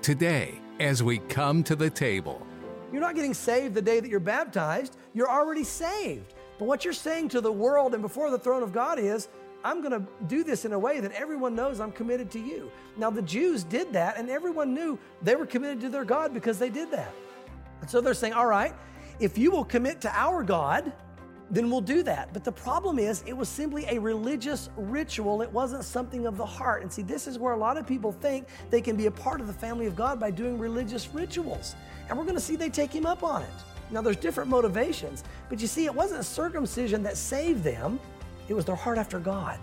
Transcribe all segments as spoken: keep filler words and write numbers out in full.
today as we come to the table. You're not getting saved the day that you're baptized. You're already saved. But what you're saying to the world and before the throne of God is, I'm going to do this in a way that everyone knows I'm committed to you. Now, the Jews did that, and everyone knew they were committed to their God because they did that. And so they're saying, all right, if you will commit to our God, then we'll do that. But the problem is, it was simply a religious ritual. It wasn't something of the heart. And see, this is where a lot of people think they can be a part of the family of God by doing religious rituals. And we're going to see they take him up on it. Now, there's different motivations, but you see, it wasn't circumcision that saved them. It was their heart after God.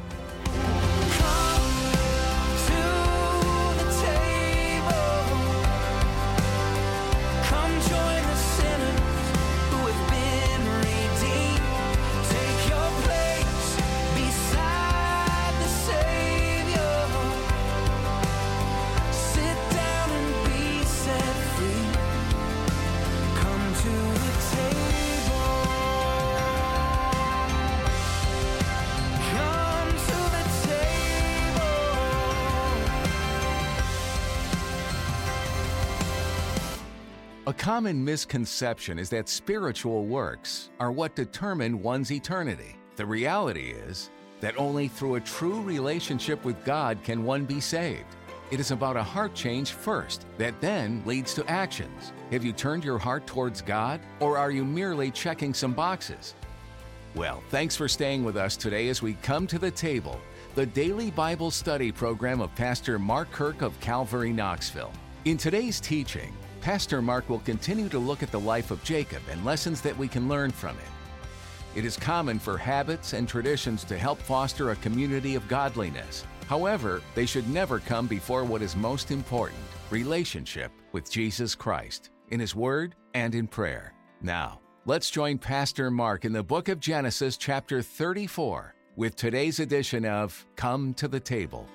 A common misconception is that spiritual works are what determine one's eternity. The reality is that only through a true relationship with God can one be saved. It is about a heart change first that then leads to actions. Have you turned your heart towards God, or are you merely checking some boxes? Well, thanks for staying with us today as we come to the table, the daily Bible study program of Pastor Mark Kirk of Calvary, Knoxville. In today's teaching, Pastor Mark will continue to look at the life of Jacob and lessons that we can learn from it. It is common for habits and traditions to help foster a community of godliness. However, they should never come before what is most important, relationship with Jesus Christ, in His Word and in prayer. Now, let's join Pastor Mark in the book of Genesis chapter thirty-four with today's edition of Come to the Table.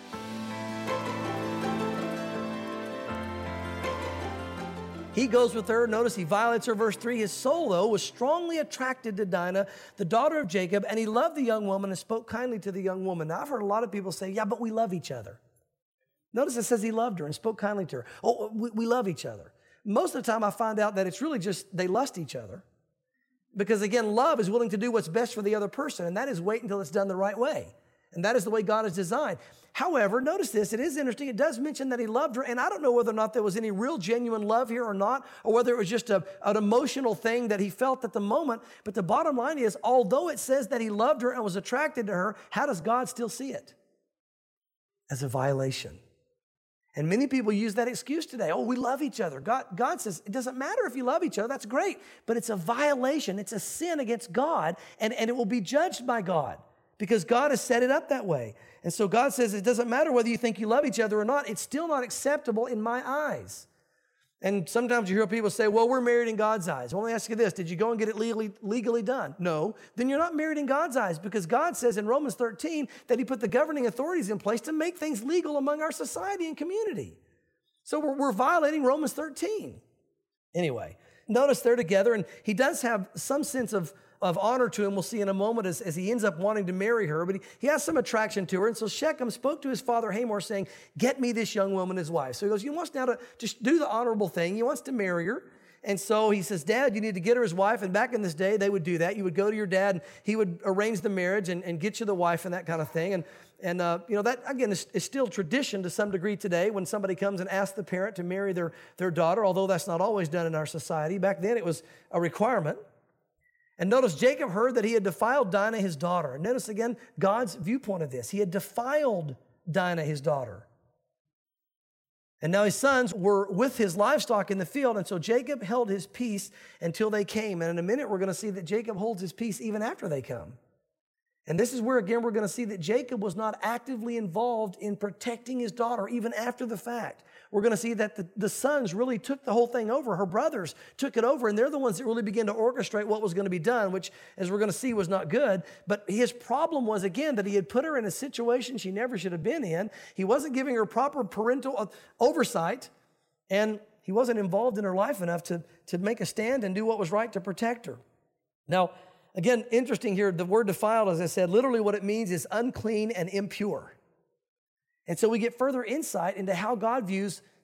He goes with her. Notice he violates her. Verse three, his soul, though, was strongly attracted to Dinah, the daughter of Jacob, and he loved the young woman and spoke kindly to the young woman. Now, I've heard a lot of people say, yeah, but we love each other. Notice it says he loved her and spoke kindly to her. Oh, we, we love each other. Most of the time, I find out that it's really just they lust each other. Because, again, love is willing to do what's best for the other person, and that is wait until it's done the right way. And that is the way God is designed. However, notice this, it is interesting. It does mention that he loved her, and I don't know whether or not there was any real genuine love here or not, or whether it was just a, an emotional thing that he felt at the moment. But the bottom line is, although it says that he loved her and was attracted to her, how does God still see it? As a violation. And many people use that excuse today. Oh, we love each other. God, God says, it doesn't matter if you love each other. That's great. But it's a violation. It's a sin against God, and, and it will be judged by God. Because God has set it up that way. And so God says it doesn't matter whether you think you love each other or not. It's still not acceptable in my eyes. And sometimes you hear people say, well, we're married in God's eyes. Well, let me ask you this. Did you go and get it legally, legally done? No. Then you're not married in God's eyes, because God says in Romans thirteen that he put the governing authorities in place to make things legal among our society and community. So we're, we're violating Romans thirteen. Anyway, notice they're together, and he does have some sense of of honor to him. We'll see in a moment as, as he ends up wanting to marry her, but he, he has some attraction to her. And so Shechem spoke to his father Hamor saying, get me this young woman as wife. So he goes, he wants now to just do the honorable thing. He wants to marry her. And so he says, Dad, you need to get her as wife. And back in this day, they would do that. You would go to your dad and he would arrange the marriage and, and get you the wife and that kind of thing. And, and uh, you know, that, again, is, is still tradition to some degree today when somebody comes and asks the parent to marry their, their daughter, although that's not always done in our society. Back then, it was a requirement. And notice Jacob heard that he had defiled Dinah, his daughter. And notice again God's viewpoint of this. He had defiled Dinah, his daughter. And now his sons were with his livestock in the field. And so Jacob held his peace until they came. And in a minute, we're going to see that Jacob holds his peace even after they come. And this is where, again, we're going to see that Jacob was not actively involved in protecting his daughter even after the fact. We're going to see that the, the sons really took the whole thing over. Her brothers took it over, and they're the ones that really began to orchestrate what was going to be done, which, as we're going to see, was not good. But his problem was, again, that he had put her in a situation she never should have been in. He wasn't giving her proper parental oversight, and he wasn't involved in her life enough to, to make a stand and do what was right to protect her. Now, again, interesting here, the word defiled, as I said, literally what it means is unclean and impure. And so we get further insight into how God views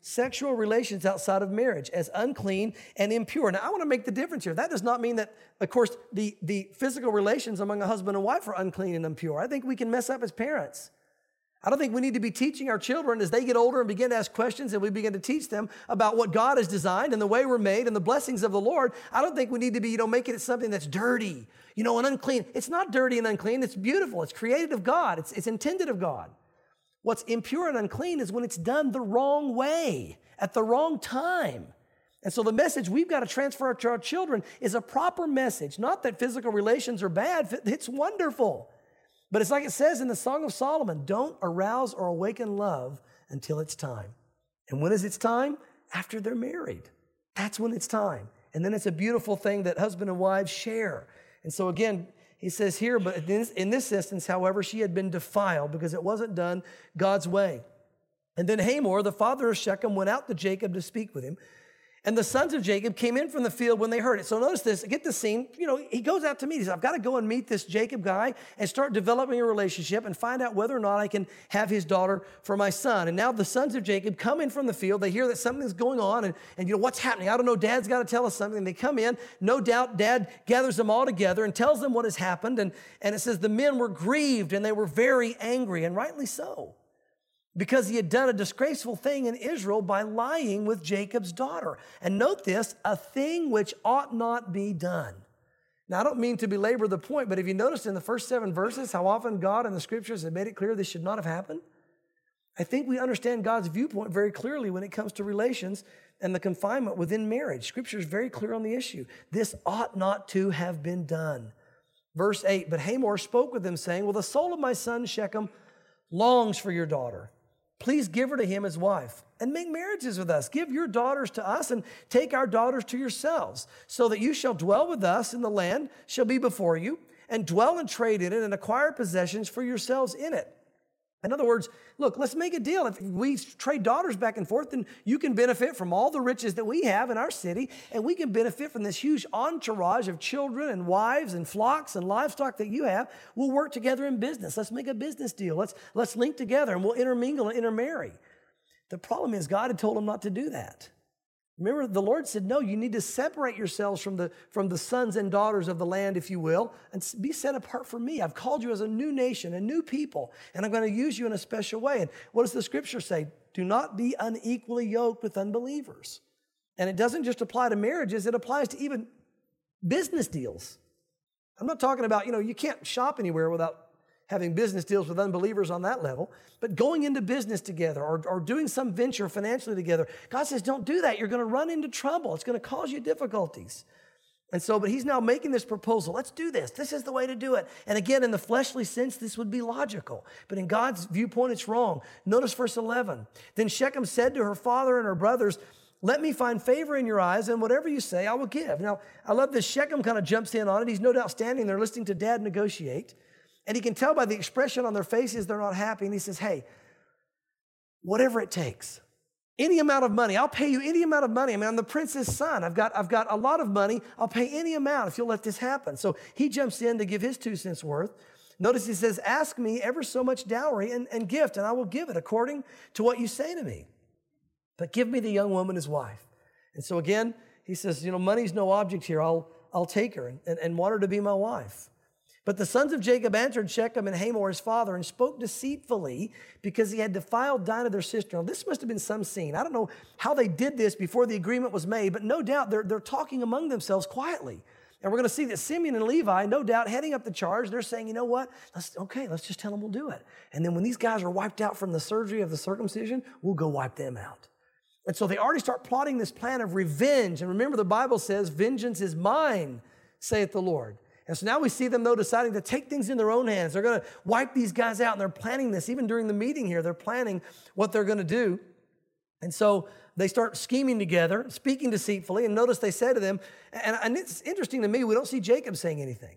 sexual relations outside of marriage as unclean and impure. Now, I want to make the difference here. That does not mean that, of course, the, the physical relations among a husband and wife are unclean and impure. I think we can mess up as parents. I don't think we need to be teaching our children as they get older and begin to ask questions and we begin to teach them about what God has designed and the way we're made and the blessings of the Lord. I don't think we need to be, you know, making it something that's dirty, you know, and unclean. It's not dirty and unclean. It's beautiful. It's created of God. It's, it's intended of God. What's impure and unclean is when it's done the wrong way, at the wrong time. And so the message we've got to transfer to our children is a proper message. Not that physical relations are bad. It's wonderful. But it's like it says in the Song of Solomon, don't arouse or awaken love until it's time. And when is it time? After they're married. That's when it's time. And then it's a beautiful thing that husband and wives share. And so again, he says here, but in this, in this instance, however, she had been defiled because it wasn't done God's way. And then Hamor, the father of Shechem, went out to Jacob to speak with him. And the sons of Jacob came in from the field when they heard it. So notice this, get the scene. You know, he goes out to meet. He says, I've got to go and meet this Jacob guy and start developing a relationship and find out whether or not I can have his daughter for my son. And now the sons of Jacob come in from the field. They hear that something's going on and, and you know, what's happening? I don't know. Dad's got to tell us something. They come in. No doubt Dad gathers them all together and tells them what has happened. And, and it says the men were grieved and they were very angry, and rightly so, because he had done a disgraceful thing in Israel by lying with Jacob's daughter. And note this, a thing which ought not be done. Now, I don't mean to belabor the point, but have you noticed in the first seven verses how often God in the scriptures have made it clear this should not have happened? I think we understand God's viewpoint very clearly when it comes to relations and the confinement within marriage. Scripture is very clear on the issue. This ought not to have been done. Verse eight, but Hamor spoke with them saying, well, the soul of my son Shechem longs for your daughter. Please give her to him as wife and make marriages with us. Give your daughters to us and take our daughters to yourselves, so that you shall dwell with us in the land shall be before you, and dwell and trade in it and acquire possessions for yourselves in it. In other words, look, let's make a deal. If we trade daughters back and forth, then you can benefit from all the riches that we have in our city, and we can benefit from this huge entourage of children and wives and flocks and livestock that you have. We'll work together in business. Let's make a business deal. Let's, let's link together, and we'll intermingle and intermarry. The problem is God had told them not to do that. Remember, the Lord said, no, you need to separate yourselves from the, from the sons and daughters of the land, if you will, and be set apart for me. I've called you as a new nation, a new people, and I'm going to use you in a special way. And what does the scripture say? Do not be unequally yoked with unbelievers. And it doesn't just apply to marriages, it applies to even business deals. I'm not talking about, you know, you can't shop anywhere without having business deals with unbelievers on that level, but going into business together or, or doing some venture financially together, God says, don't do that. You're going to run into trouble. It's going to cause you difficulties. And so, but he's now making this proposal. Let's do this. This is the way to do it. And again, in the fleshly sense, this would be logical. But in God's viewpoint, it's wrong. Notice verse eleven. Then Shechem said to her father and her brothers, let me find favor in your eyes, and whatever you say, I will give. Now, I love this. Shechem kind of jumps in on it. He's no doubt standing there listening to Dad negotiate. And he can tell by the expression on their faces they're not happy. And he says, hey, whatever it takes, any amount of money, I'll pay you any amount of money. I mean, I'm the prince's son. I've got, I've got a lot of money. I'll pay any amount if you'll let this happen. So he jumps in to give his two cents worth. Notice he says, ask me ever so much dowry and, and gift, and I will give it according to what you say to me. But give me the young woman as wife. And so again, he says, you know, money's no object here. I'll, I'll take her and, and, and want her to be my wife. But the sons of Jacob answered Shechem and Hamor, his father, and spoke deceitfully because he had defiled Dinah, their sister. Now, this must have been some scene. I don't know how they did this before the agreement was made, but no doubt they're, they're talking among themselves quietly. And we're going to see that Simeon and Levi, no doubt, heading up the charge, they're saying, you know what? Let's, okay, let's just tell them we'll do it. And then when these guys are wiped out from the surgery of the circumcision, we'll go wipe them out. And so they already start plotting this plan of revenge. And remember, the Bible says, vengeance is mine, saith the Lord. And so now we see them, though, deciding to take things in their own hands. They're going to wipe these guys out, and they're planning this. Even during the meeting here, they're planning what they're going to do. And so they start scheming together, speaking deceitfully. And notice they say to them, and, and it's interesting to me, we don't see Jacob saying anything.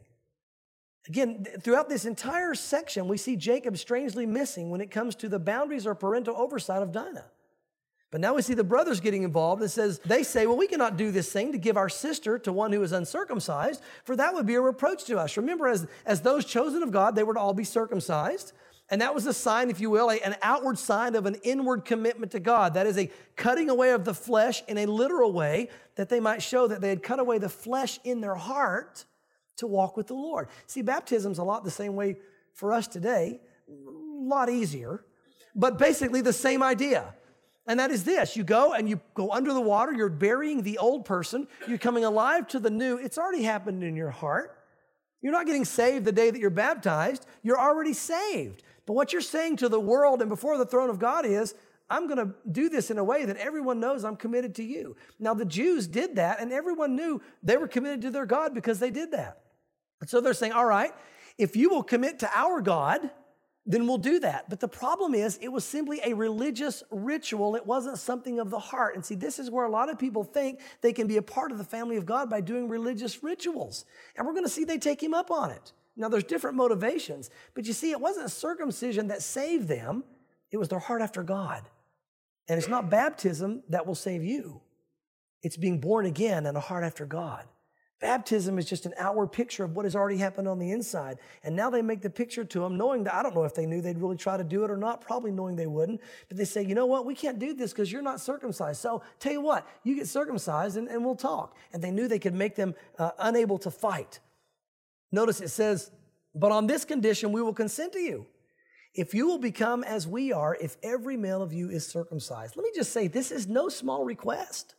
Again, throughout this entire section, we see Jacob strangely missing when it comes to the boundaries or parental oversight of Dinah. But now we see the brothers getting involved. It says, they say, well, we cannot do this thing to give our sister to one who is uncircumcised, for that would be a reproach to us. Remember, as, as those chosen of God, they were to all be circumcised. And that was a sign, if you will, a, an outward sign of an inward commitment to God. That is a cutting away of the flesh in a literal way, that they might show that they had cut away the flesh in their heart to walk with the Lord. See, baptism's a lot the same way for us today, a lot easier, but basically the same idea. And that is this: you go and you go under the water, you're burying the old person, you're coming alive to the new. It's already happened in your heart. You're not getting saved the day that you're baptized. You're already saved. But what you're saying to the world and before the throne of God is, I'm going to do this in a way that everyone knows I'm committed to you. Now, the Jews did that, and everyone knew they were committed to their God because they did that. And so they're saying, all right, if you will commit to our God, then we'll do that. But the problem is, it was simply a religious ritual. It wasn't something of the heart. And see, this is where a lot of people think they can be a part of the family of God by doing religious rituals. And we're going to see they take him up on it. Now, there's different motivations, but you see, it wasn't circumcision that saved them. It was their heart after God. And it's not baptism that will save you. It's being born again and a heart after God. Baptism is just an outward picture of what has already happened on the inside. And now they make the picture to them, knowing that, I don't know if they knew they'd really try to do it or not, probably knowing they wouldn't. But they say, you know what, we can't do this because you're not circumcised. So tell you what, you get circumcised and, and we'll talk. And they knew they could make them uh, unable to fight. Notice it says, but on this condition we will consent to you, if you will become as we are, if every male of you is circumcised. Let me just say, this is no small request.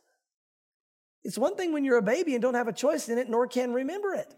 It's one thing when you're a baby and don't have a choice in it, nor can remember it.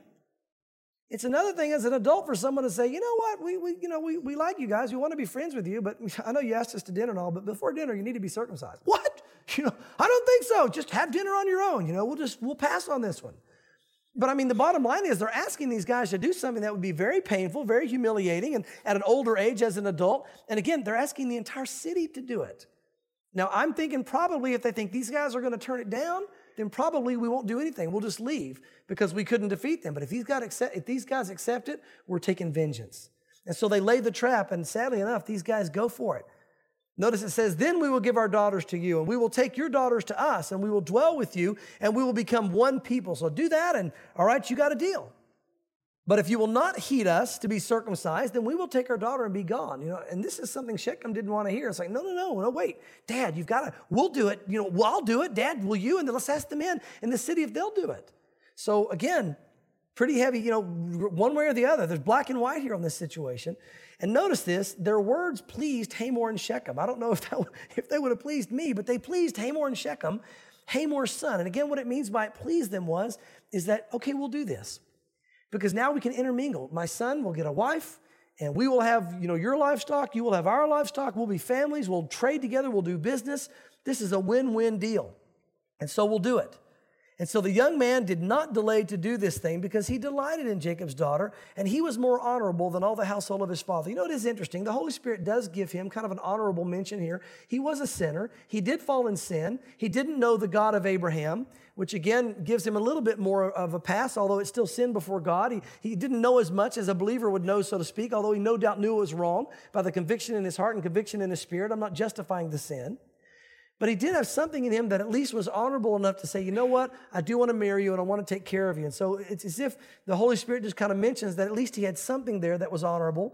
It's another thing as an adult for someone to say, you know what, we, we, you know, we, we like you guys, we want to be friends with you, but I know you asked us to dinner and all, but before dinner you need to be circumcised. What? You know, I don't think so. Just have dinner on your own. You know, we'll just, we'll pass on this one. But I mean, the bottom line is they're asking these guys to do something that would be very painful, very humiliating, and at an older age as an adult. And again, they're asking the entire city to do it. Now, I'm thinking probably if they think these guys are going to turn it down, then probably we won't do anything. We'll just leave because we couldn't defeat them. But if these guys accept, if these guys accept it, we're taking vengeance. And so they lay the trap, and sadly enough, these guys go for it. Notice it says, then we will give our daughters to you, and we will take your daughters to us, and we will dwell with you, and we will become one people. So do that, and all right, you got a deal. But if you will not heed us to be circumcised, then we will take our daughter and be gone. You know, and this is something Shechem didn't want to hear. It's like, no, no, no, no, wait, Dad, you've got to, we'll do it. You know, well, I'll do it. Dad, will you? And then let's ask the men in the city if they'll do it. So again, pretty heavy, you know, one way or the other. There's black and white here on this situation. And notice this, their words pleased Hamor and Shechem. I don't know if, that, if they would have pleased me, but they pleased Hamor and Shechem, Hamor's son. And again, what it means by it pleased them was, is that, okay, we'll do this. Because now we can intermingle. My son will get a wife, and we will have, you know, your livestock, you will have our livestock, we'll be families, we'll trade together, we'll do business. This is a win-win deal. And so we'll do it. And so the young man did not delay to do this thing because he delighted in Jacob's daughter, and he was more honorable than all the household of his father. You know, it is interesting. The Holy Spirit does give him kind of an honorable mention here. He was a sinner. He did fall in sin. He didn't know the God of Abraham, which again gives him a little bit more of a pass, although it's still sin before God. He, he didn't know as much as a believer would know, so to speak, although he no doubt knew it was wrong by the conviction in his heart and conviction in his spirit. I'm not justifying the sin. But he did have something in him that at least was honorable enough to say, you know what, I do want to marry you and I want to take care of you. And so it's as if the Holy Spirit just kind of mentions that at least he had something there that was honorable.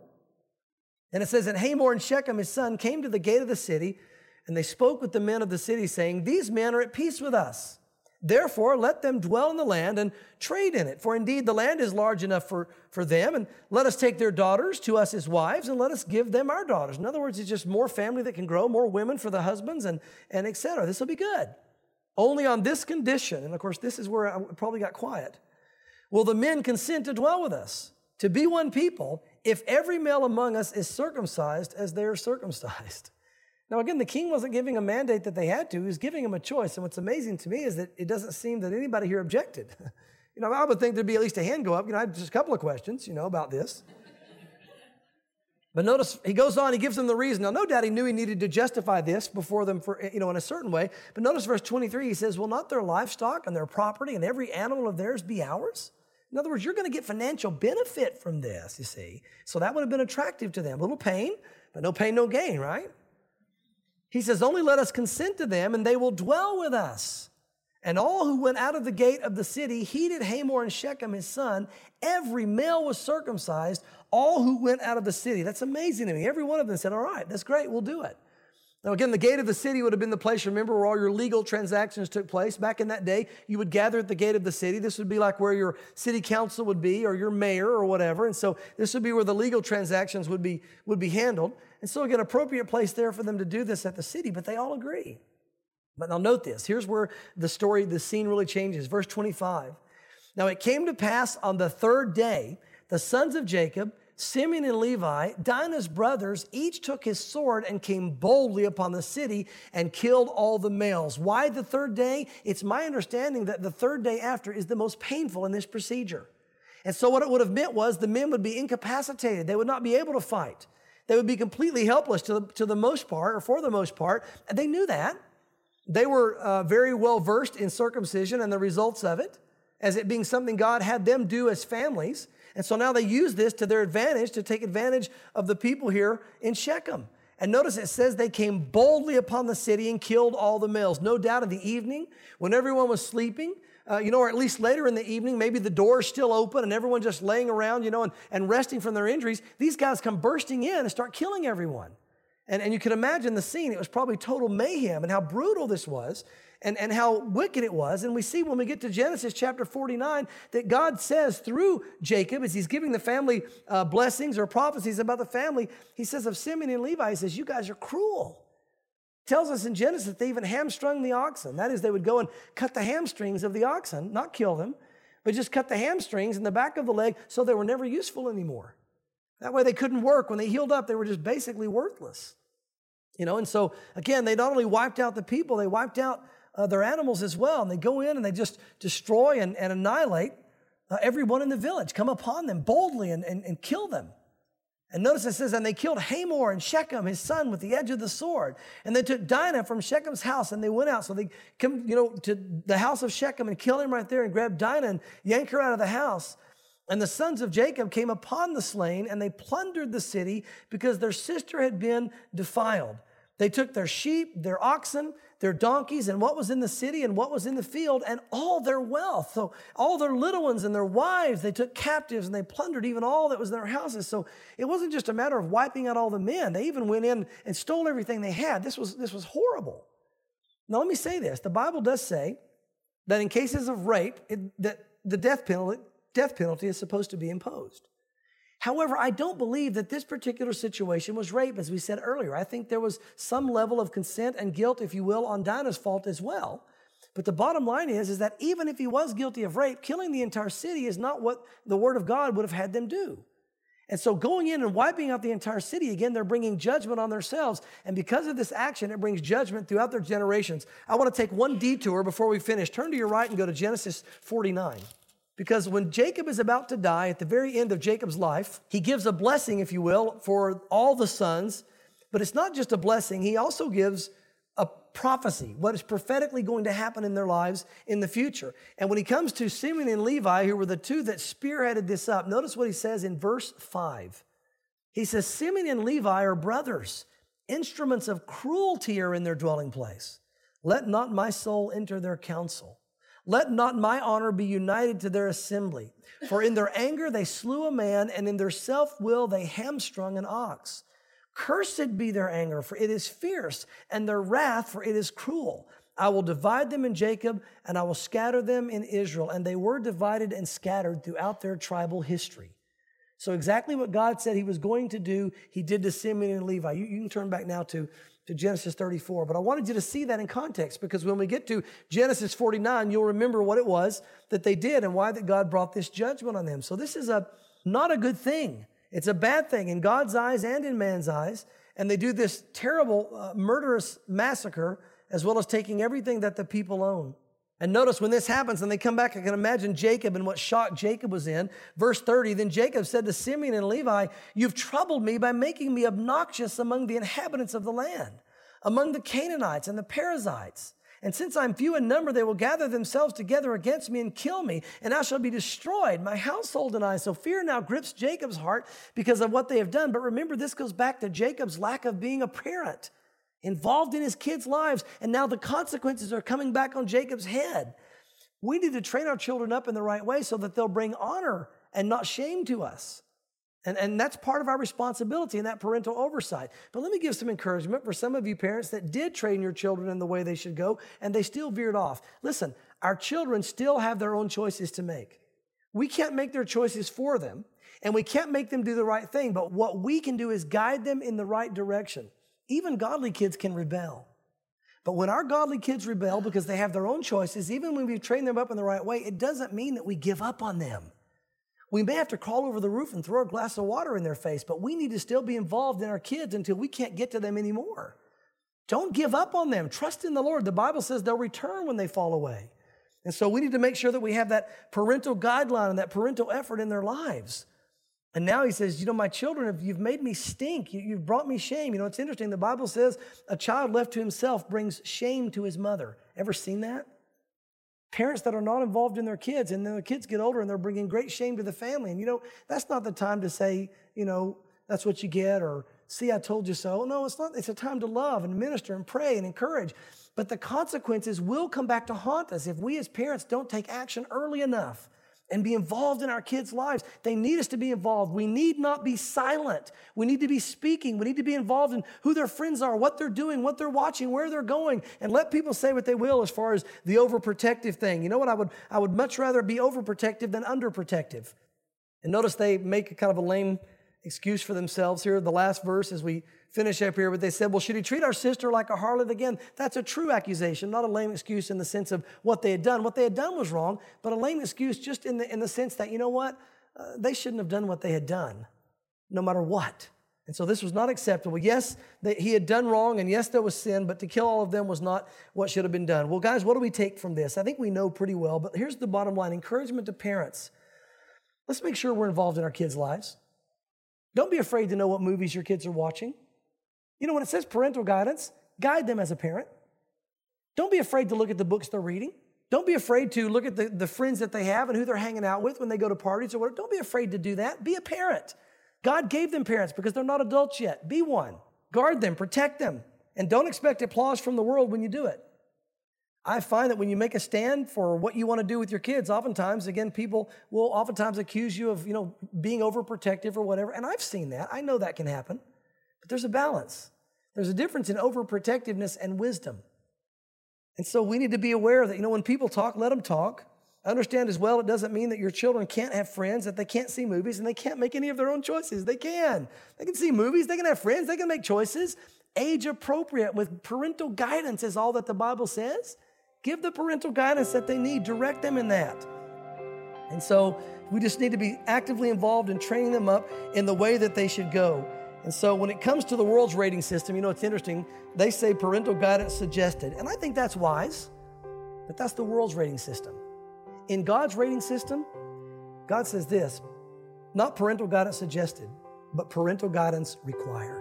And it says that Hamor and Shechem, his son, came to the gate of the city, and they spoke with the men of the city, saying, these men are at peace with us. Therefore, let them dwell in the land and trade in it. For indeed, the land is large enough for, for them. And let us take their daughters to us as wives, and let us give them our daughters. In other words, it's just more family that can grow, more women for the husbands, and, and et cetera. This will be good. Only on this condition, and of course, this is where I probably got quiet, will the men consent to dwell with us, to be one people, if every male among us is circumcised as they are circumcised. Now, again, the king wasn't giving a mandate that they had to. He was giving them a choice. And what's amazing to me is that it doesn't seem that anybody here objected. You know, I would think there'd be at least a hand go up. You know, I have just a couple of questions, you know, about this. But notice he goes on, he gives them the reason. Now, no doubt he knew he needed to justify this before them, for, you know, in a certain way. But notice verse twenty-three, he says, will not their livestock and their property and every animal of theirs be ours? In other words, you're going to get financial benefit from this, you see. So that would have been attractive to them. A little pain, but no pain, no gain, right? He says, only let us consent to them, and they will dwell with us. And all who went out of the gate of the city heeded Hamor and Shechem his son. Every male was circumcised, all who went out of the city. That's amazing to me. Every one of them said, all right, that's great, we'll do it. Now again, the gate of the city would have been the place, remember, where all your legal transactions took place. Back in that day, you would gather at the gate of the city. This would be like where your city council would be or your mayor or whatever. And so this would be where the legal transactions would be, would be handled. And so again, appropriate place there for them to do this at the city, but they all agree. But now note this. Here's where the story, the scene really changes. Verse twenty-five. Now it came to pass on the third day, the sons of Jacob, Simeon and Levi, Dinah's brothers, each took his sword and came boldly upon the city and killed all the males. Why the third day? It's my understanding that the third day after is the most painful in this procedure. And so what it would have meant was the men would be incapacitated. They would not be able to fight. They would be completely helpless to the, to the most part, or for the most part. And they knew that. They were uh, very well versed in circumcision and the results of it, as it being something God had them do as families. And so now they use this to their advantage to take advantage of the people here in Shechem. And notice it says they came boldly upon the city and killed all the males. No doubt in the evening when everyone was sleeping, uh, you know, or at least later in the evening, maybe the door's still open and everyone just laying around, you know, and, and resting from their injuries. These guys come bursting in and start killing everyone. And, and you can imagine the scene. It was probably total mayhem and how brutal this was. And, and how wicked it was. And we see when we get to Genesis chapter forty-nine that God says through Jacob, as he's giving the family uh, blessings or prophecies about the family, he says of Simeon and Levi, he says, you guys are cruel. Tells us in Genesis they even hamstrung the oxen. That is, they would go and cut the hamstrings of the oxen, not kill them, but just cut the hamstrings in the back of the leg so they were never useful anymore. That way they couldn't work. When they healed up, they were just basically worthless. You know, and so again, they not only wiped out the people, they wiped out Uh, their animals as well. And they go in and they just destroy and, and annihilate uh, everyone in the village, come upon them boldly and, and, and kill them. And notice it says, and they killed Hamor and Shechem, his son, with the edge of the sword. And they took Dinah from Shechem's house and they went out. So they come, you know, to the house of Shechem and killed him right there and grabbed Dinah and yanked her out of the house. And the sons of Jacob came upon the slain and they plundered the city because their sister had been defiled. They took their sheep, their oxen, their donkeys, and what was in the city and what was in the field, and all their wealth. So all their little ones and their wives, they took captives, and they plundered even all that was in their houses. So it wasn't just a matter of wiping out all the men. They even went in and stole everything they had. This was, this was horrible. Now let me say this. The Bible does say that in cases of rape, it, that the death penalty, death penalty is supposed to be imposed. However, I don't believe that this particular situation was rape, as we said earlier. I think there was some level of consent and guilt, if you will, on Dinah's fault as well. But the bottom line is, is that even if he was guilty of rape, killing the entire city is not what the Word of God would have had them do. And so going in and wiping out the entire city, again, they're bringing judgment on themselves. And because of this action, it brings judgment throughout their generations. I want to take one detour before we finish. Turn to your right and go to Genesis forty-nine. Because when Jacob is about to die, at the very end of Jacob's life, he gives a blessing, if you will, for all the sons. But it's not just a blessing. He also gives a prophecy, what is prophetically going to happen in their lives in the future. And when he comes to Simeon and Levi, who were the two that spearheaded this up, notice what he says in verse five. He says, Simeon and Levi are brothers. Instruments of cruelty are in their dwelling place. Let not my soul enter their counsel. Let not my honor be united to their assembly. For in their anger they slew a man, and in their self-will they hamstrung an ox. Cursed be their anger, for it is fierce, and their wrath, for it is cruel. I will divide them in Jacob, and I will scatter them in Israel. And they were divided and scattered throughout their tribal history. So exactly what God said he was going to do, he did to Simeon and Levi. You, you can turn back now to to Genesis thirty-four. But I wanted you to see that in context, because when we get to Genesis forty-nine, you'll remember what it was that they did and why that God brought this judgment on them. So this is a not a good thing. It's a bad thing in God's eyes and in man's eyes. And they do this terrible, uh, murderous massacre, as well as taking everything that the people own. And notice when this happens and they come back, I can imagine Jacob and what shock Jacob was in. Verse thirty, then Jacob said to Simeon and Levi, you've troubled me by making me obnoxious among the inhabitants of the land, among the Canaanites and the Perizzites. And since I'm few in number, they will gather themselves together against me and kill me, and I shall be destroyed, my household and I. So fear now grips Jacob's heart because of what they have done. But remember, this goes back to Jacob's lack of being a parent, involved in his kids' lives, and now the consequences are coming back on Jacob's head. We need to train our children up in the right way so that they'll bring honor and not shame to us. And, and that's part of our responsibility and that parental oversight. But let me give some encouragement for some of you parents that did train your children in the way they should go and they still veered off. Listen, our children still have their own choices to make. We can't make their choices for them and we can't make them do the right thing. But what we can do is guide them in the right direction. Even godly kids can rebel. But when our godly kids rebel because they have their own choices, even when we've trained them up in the right way, it doesn't mean that we give up on them. We may have to crawl over the roof and throw a glass of water in their face, but we need to still be involved in our kids until we can't get to them anymore. Don't give up on them. Trust in the Lord. The Bible says they'll return when they fall away. And so we need to make sure that we have that parental guideline and that parental effort in their lives. And now he says, you know, my children, you've made me stink. You've brought me shame. You know, it's interesting. The Bible says a child left to himself brings shame to his mother. Ever seen that? Parents that are not involved in their kids, and then the kids get older and they're bringing great shame to the family. And, you know, that's not the time to say, you know, that's what you get, or see, I told you so. No, it's not. It's a time to love and minister and pray and encourage. But the consequences will come back to haunt us if we as parents don't take action early enough and be involved in our kids' lives. They need us to be involved. We need not be silent. We need to be speaking. We need to be involved in who their friends are, what they're doing, what they're watching, where they're going, and let people say what they will as far as the overprotective thing. You know what? I would, I would much rather be overprotective than underprotective. And notice they make a kind of a lame excuse for themselves here. The last verse as we finish up here, but they said, well, should he treat our sister like a harlot again? That's a true accusation, not a lame excuse in the sense of what they had done. What they had done was wrong, but a lame excuse just in the, in the sense that, you know what? Uh, they shouldn't have done what they had done, no matter what. And so this was not acceptable. Yes, they, he had done wrong, and yes, there was sin, but to kill all of them was not what should have been done. Well, guys, what do we take from this? I think we know pretty well, but here's the bottom line. Encouragement to parents. Let's make sure we're involved in our kids' lives. Don't be afraid to know what movies your kids are watching. You know, when it says parental guidance, guide them as a parent. Don't be afraid to look at the books they're reading. Don't be afraid to look at the, the friends that they have and who they're hanging out with when they go to parties or whatever. Don't be afraid to do that. Be a parent. God gave them parents because they're not adults yet. Be one. Guard them, protect them, and don't expect applause from the world when you do it. I find that when you make a stand for what you want to do with your kids, oftentimes, again, people will oftentimes accuse you of, you know, being overprotective or whatever. And I've seen that. I know that can happen. But there's a balance. There's a difference in overprotectiveness and wisdom. And so we need to be aware that, you know, when people talk, let them talk. Understand as well, it doesn't mean that your children can't have friends, that they can't see movies, and they can't make any of their own choices. They can. They can see movies. They can have friends. They can make choices. Age appropriate with parental guidance is all that the Bible says. Give the parental guidance that they need. Direct them in that. And so we just need to be actively involved in training them up in the way that they should go. And so when it comes to the world's rating system, you know, it's interesting. They say parental guidance suggested. And I think that's wise. But that's the world's rating system. In God's rating system, God says this, not parental guidance suggested, but parental guidance required.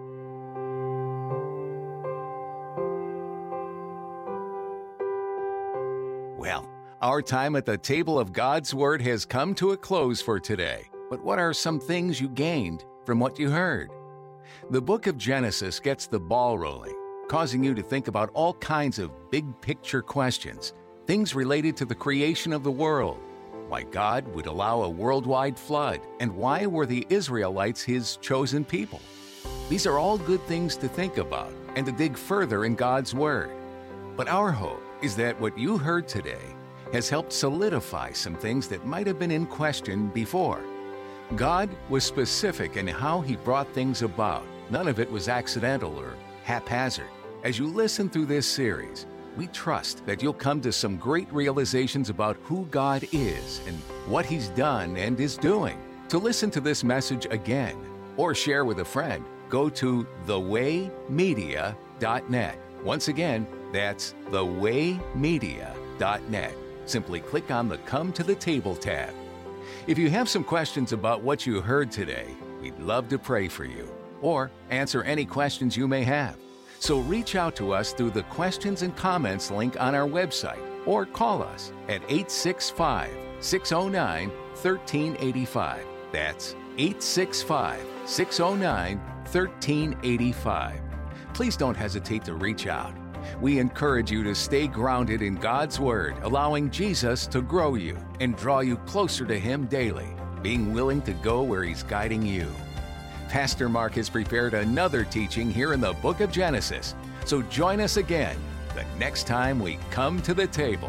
Well, our time at the table of God's Word has come to a close for today. But what are some things you gained from what you heard? The book of Genesis gets the ball rolling, causing you to think about all kinds of big picture questions, things related to the creation of the world, why God would allow a worldwide flood, and why were the Israelites His chosen people. These are all good things to think about and to dig further in God's Word. But our hope is that what you heard today has helped solidify some things that might have been in question before. God was specific in how He brought things about. None of it was accidental or haphazard. As you listen through this series, we trust that you'll come to some great realizations about who God is and what He's done and is doing. To listen to this message again or share with a friend, go to the way media dot net. Once again, that's the way media dot net. Simply click on the Come to the Table tab. If you have some questions about what you heard today, we'd love to pray for you or answer any questions you may have. So reach out to us through the questions and comments link on our website or call us at eight six five, six oh nine, one three eight five. That's eight six five, six oh nine, one three eight five. Please don't hesitate to reach out. We encourage you to stay grounded in God's Word, allowing Jesus to grow you and draw you closer to Him daily. being willing to go where He's guiding you. Pastor Mark has prepared another teaching here in the book of Genesis. So join us again the next time we come to the table.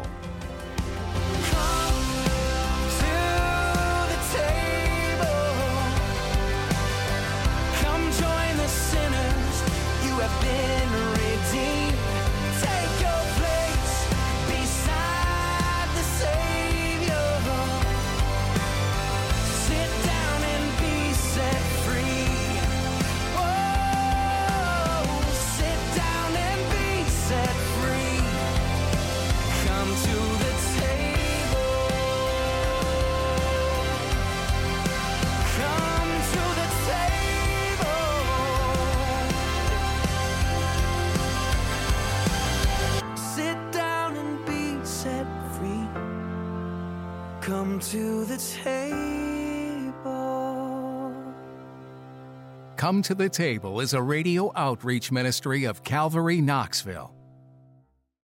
Come to the table. Come to the Table is a radio outreach ministry of Calvary Knoxville.